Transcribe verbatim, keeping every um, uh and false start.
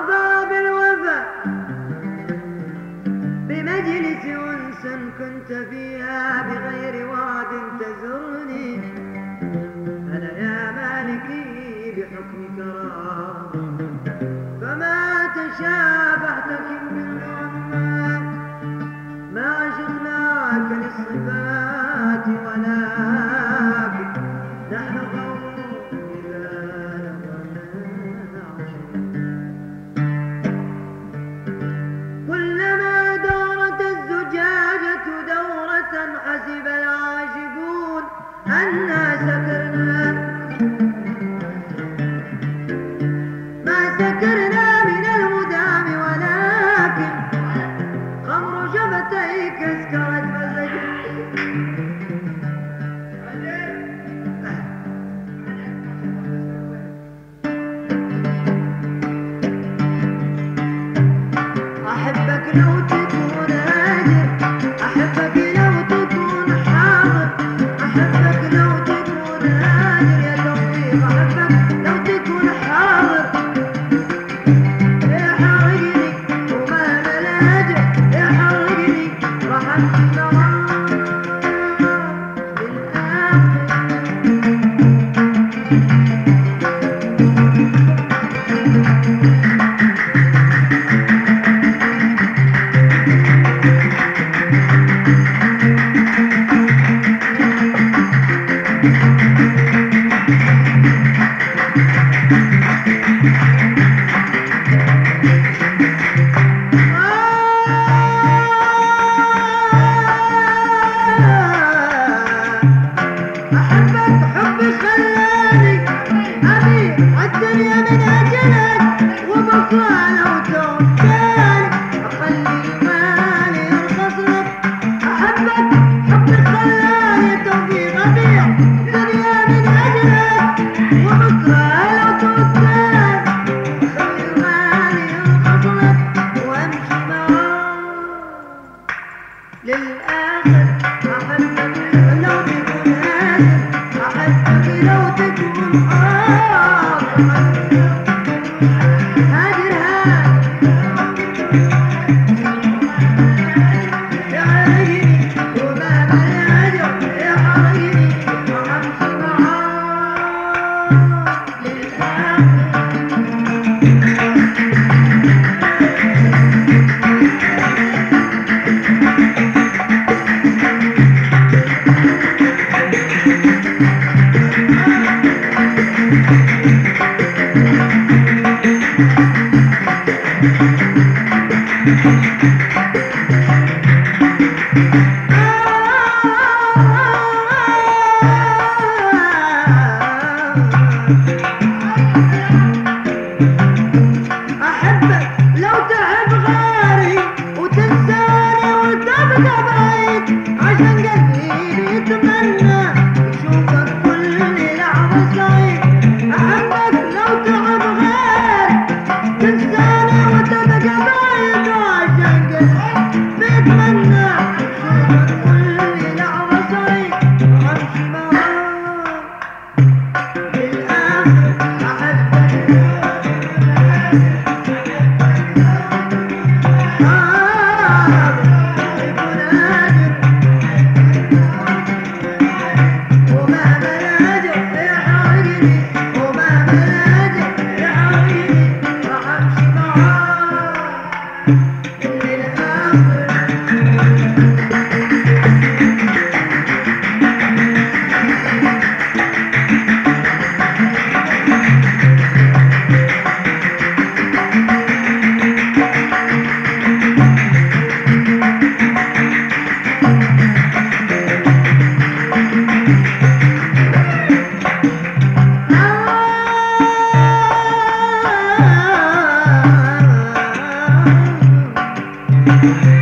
وفى بالوفا بمجلس أنس كنت فيها بغير وعد تزورني. أنا يا مالكي بحكمك راض فما تشابهتك بالرحمن ما شفناك للصفات ولكن نحن قوم إذا لقنا كلما دورت الزجاجة دورة حسب العاشقون أنا سكرنا ما سكرنا من المدام ولكن خمر شفتيك اسكرت مزجك. أحبك لو تكون هاجر أحبك لو تكون حاضر أحبك لو تكون هاجر يا توفيق أحبك لو تكون حاضر يحرقني وما بلاجر يحرقني راح أمشي معاك Thank you.